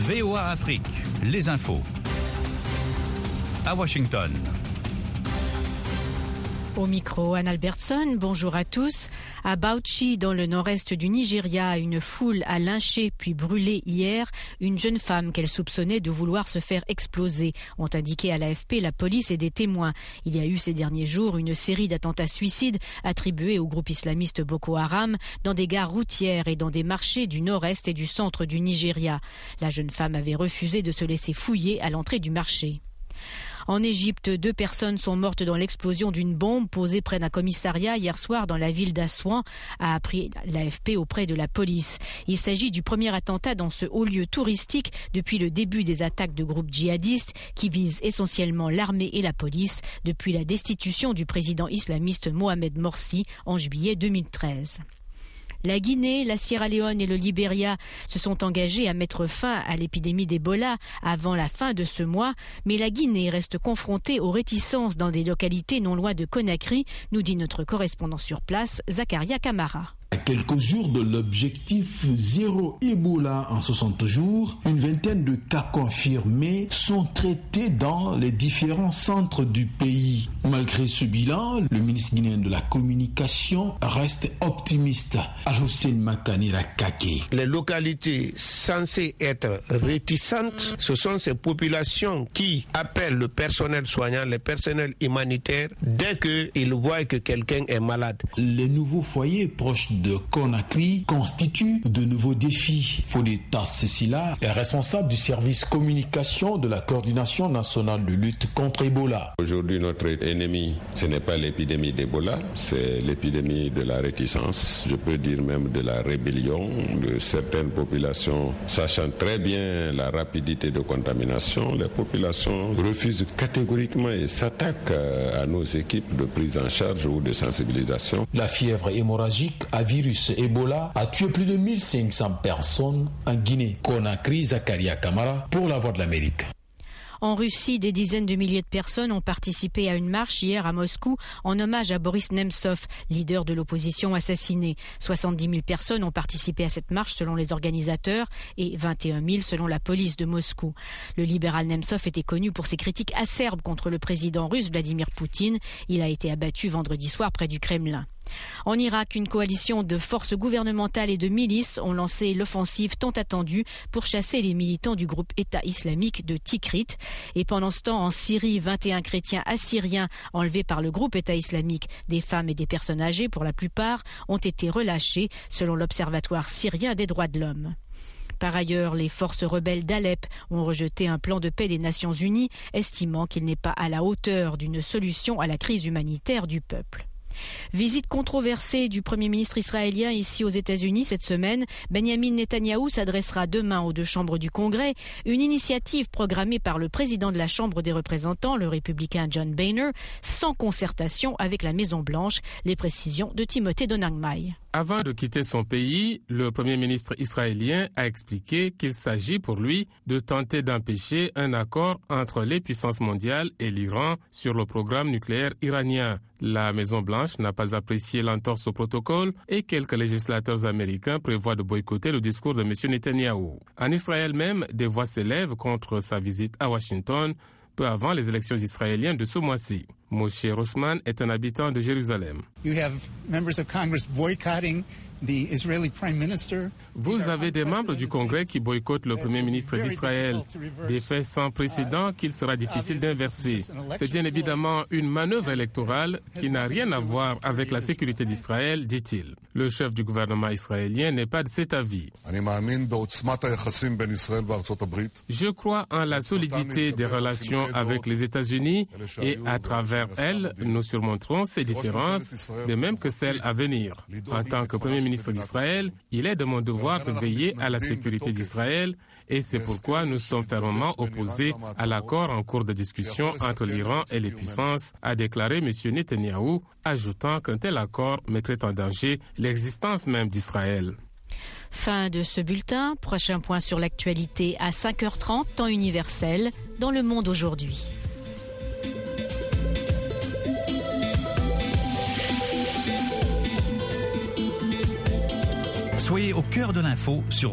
VOA Afrique, les infos. À Washington. Au micro, Anne Albertson, bonjour à tous. À Bauchi, dans le nord-est du Nigeria, une foule a lynché puis brûlé hier une jeune femme qu'elle soupçonnait de vouloir se faire exploser, ont indiqué à l'AFP la police et des témoins. Il y a eu ces derniers jours une série d'attentats suicides attribués au groupe islamiste Boko Haram dans des gares routières et dans des marchés du nord-est et du centre du Nigeria. La jeune femme avait refusé de se laisser fouiller à l'entrée du marché. En Égypte, 2 personnes sont mortes dans l'explosion d'une bombe posée près d'un commissariat hier soir dans la ville d'Assouan, a appris l'AFP auprès de la police. Il s'agit du premier attentat dans ce haut lieu touristique depuis le début des attaques de groupes djihadistes qui visent essentiellement l'armée et la police depuis la destitution du président islamiste Mohamed Morsi en juillet 2013. La Guinée, la Sierra Leone et le Libéria se sont engagés à mettre fin à l'épidémie d'Ebola avant la fin de ce mois, mais la Guinée reste confrontée aux réticences dans des localités non loin de Conakry, nous dit notre correspondant sur place, Zakaria Kamara. À quelques jours de l'objectif zéro Ebola en 60 jours, une vingtaine de cas confirmés sont traités dans les différents centres du pays. Malgré ce bilan, le ministre guinéen de la Communication reste optimiste. Al-Hussein Makanira Kake. Les localités censées être réticentes, ce sont ces populations qui appellent le personnel soignant, le personnel humanitaire, dès qu'ils voient que quelqu'un est malade. Les nouveaux foyers proches de Conakry constituent de nouveaux défis. Fodeta Cécila est responsable du service communication de la coordination nationale de lutte contre Ebola. Aujourd'hui, notre ennemi, ce n'est pas l'épidémie d'Ebola, c'est l'épidémie de la réticence, je peux dire même de la rébellion de certaines populations. Sachant très bien la rapidité de contamination, les populations refusent catégoriquement et s'attaquent à nos équipes de prise en charge ou de sensibilisation. La fièvre hémorragique à virus Ebola a tué plus de 1500 personnes en Guinée. Conakry, Zakaria Kamara pour la Voix de l'Amérique. En Russie, des dizaines de milliers de personnes ont participé à une marche hier à Moscou en hommage à Boris Nemtsov, leader de l'opposition assassiné. 70 000 personnes ont participé à cette marche selon les organisateurs et 21 000 selon la police de Moscou. Le libéral Nemtsov était connu pour ses critiques acerbes contre le président russe Vladimir Poutine. Il a été abattu vendredi soir près du Kremlin. En Irak, une coalition de forces gouvernementales et de milices ont lancé l'offensive tant attendue pour chasser les militants du groupe État islamique de Tikrit. Et pendant ce temps, en Syrie, 21 chrétiens assyriens enlevés par le groupe État islamique, des femmes et des personnes âgées pour la plupart, ont été relâchés selon l'Observatoire syrien des droits de l'homme. Par ailleurs, les forces rebelles d'Alep ont rejeté un plan de paix des Nations Unies, estimant qu'il n'est pas à la hauteur d'une solution à la crise humanitaire du peuple. Visite controversée du Premier ministre israélien ici aux États-Unis cette semaine. Benjamin Netanyahou s'adressera demain aux 2 chambres du Congrès, une initiative programmée par le président de la Chambre des représentants, le républicain John Boehner, sans concertation avec la Maison-Blanche. Les précisions de Timothée Donangmai. Avant de quitter son pays, le Premier ministre israélien a expliqué qu'il s'agit pour lui de tenter d'empêcher un accord entre les puissances mondiales et l'Iran sur le programme nucléaire iranien. La Maison-Blanche n'a pas apprécié l'entorse au protocole et quelques législateurs américains prévoient de boycotter le discours de M. Netanyahou. En Israël même, des voix s'élèvent contre sa visite à Washington peu avant les élections israéliennes de ce mois-ci. Moshe Rossman est un habitant de Jérusalem. Vous avez des membres du Congrès qui boycottent le Premier ministre d'Israël, des faits sans précédent qu'il sera difficile d'inverser. C'est bien évidemment une manœuvre électorale qui n'a rien à voir avec la sécurité d'Israël, dit-il. Le chef du gouvernement israélien n'est pas de cet avis. Je crois en la solidité des relations avec les États-Unis et à travers elles, nous surmonterons ces différences, de même que celles à venir. En tant que Premier ministre d'Israël, il est de mon devoir de veiller à la sécurité d'Israël et c'est pourquoi nous sommes fermement opposés à l'accord en cours de discussion entre l'Iran et les puissances, a déclaré M. Netanyahou, ajoutant qu'un tel accord mettrait en danger l'existence même d'Israël. Fin de ce bulletin. Prochain point sur l'actualité à 5h30, temps universel, dans Le Monde aujourd'hui. Soyez au cœur de l'info sur